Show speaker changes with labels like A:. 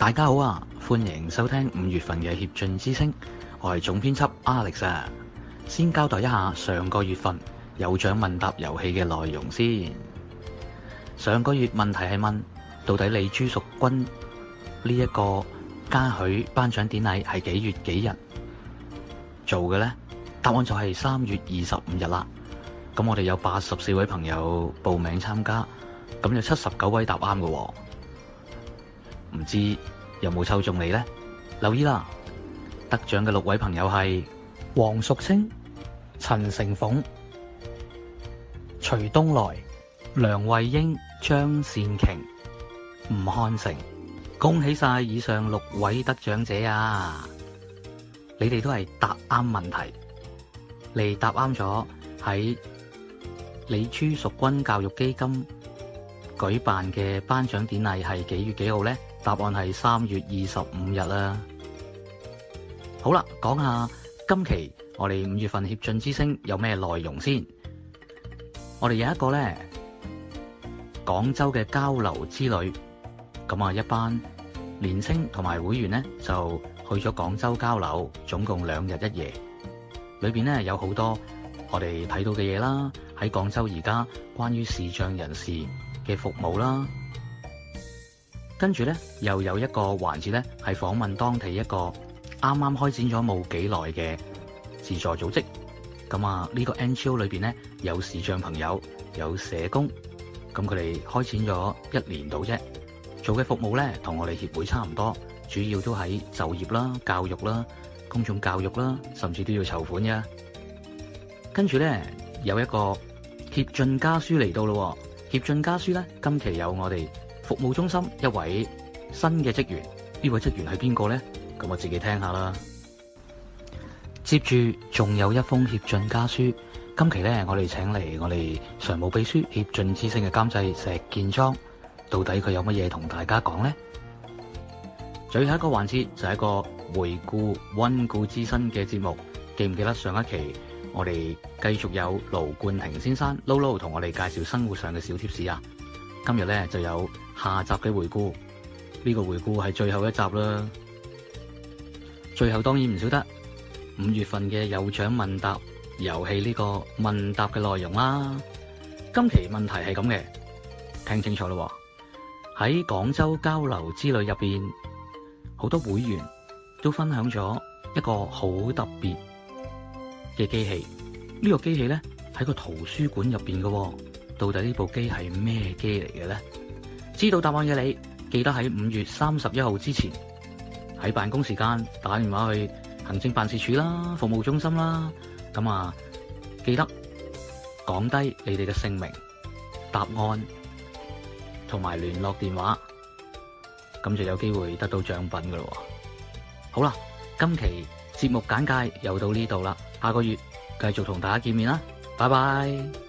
A: 大家好啊，歡迎收聽5月份嘅協進之聲，我係總編輯 Alex 啊。先交代一下上個月份有獎問答遊戲嘅內容先。上個月問題係問到底李朱淑君呢一個嘉許頒獎典禮係幾月幾日做嘅呢？答案就係3月25日啦。咁我哋有84位朋友報名參加，咁有79位答啱嘅喎。唔知有冇抽中你呢？留意啦，得獎嘅6位朋友係黃淑清、陳成鳳、徐東來、梁慧英、張善瓊、吳漢成。恭喜晒以上6位得獎者啊！你哋都係答啱問題，你答啱咗喺李朱淑君教育基金舉辦嘅頒獎典禮係幾月幾號呢？答案係3月25日啦。好啦，講下今期我哋5月份協進之聲有咩內容先。我哋有一個呢廣州嘅交流之旅，咁啊一班年青同埋會員呢就去咗廣州交流，總共2日1夜。裏邊呢有好多我哋睇到嘅嘢啦，喺廣州而家關於視障人士嘅服務啦。跟住呢，又有一個環節呢，係訪問當地一個啱啱開展咗冇幾耐嘅自助組織。咁啊，呢個 NGO 裏邊呢，有視障朋友，有社工，咁佢哋開展咗1年度啫，做嘅服務呢，同我哋協會差唔多，主要都喺就業啦、教育啦、公眾教育啦，甚至都要籌款嘅。跟住呢，有一個協進家書嚟到咯。協進家書呢，今期有我哋服務中心一位新嘅職員，呢位職員係邊個呢？咁我自己聽下啦。接住仲有一封協進家書，今期呢，我哋請嚟我哋常務秘書協進之聲嘅監製石建莊，到底佢有乜嘢同大家講呢？最後一個環節就係一個回顧溫故知新嘅節目，記唔記得上一期我哋繼續有盧冠廷先生 Lolo 同我哋介紹生活上嘅小貼士啊？今日呢就有下集嘅回顧，呢個回顧係最後一集啦。最後當然唔少得5月份嘅有獎問答遊戲呢個問答嘅內容啦。今期問題係咁嘅，聽清楚咯。喺廣州交流之旅入邊，好多會員都分享咗一個好特別嘅機器。呢個機器呢喺個圖書館入邊嘅，到底呢部機係咩機嚟嘅呢？知道答案嘅你，記得喺5月31號之前喺辦公時間打電話去行政辦事處啦、服務中心啦，咁啊記得講低你哋嘅姓名、答案同埋聯絡電話，咁就有機會得到獎品噶咯。好啦，今期節目簡介又到呢度啦，下個月繼續同大家見面啦，拜拜。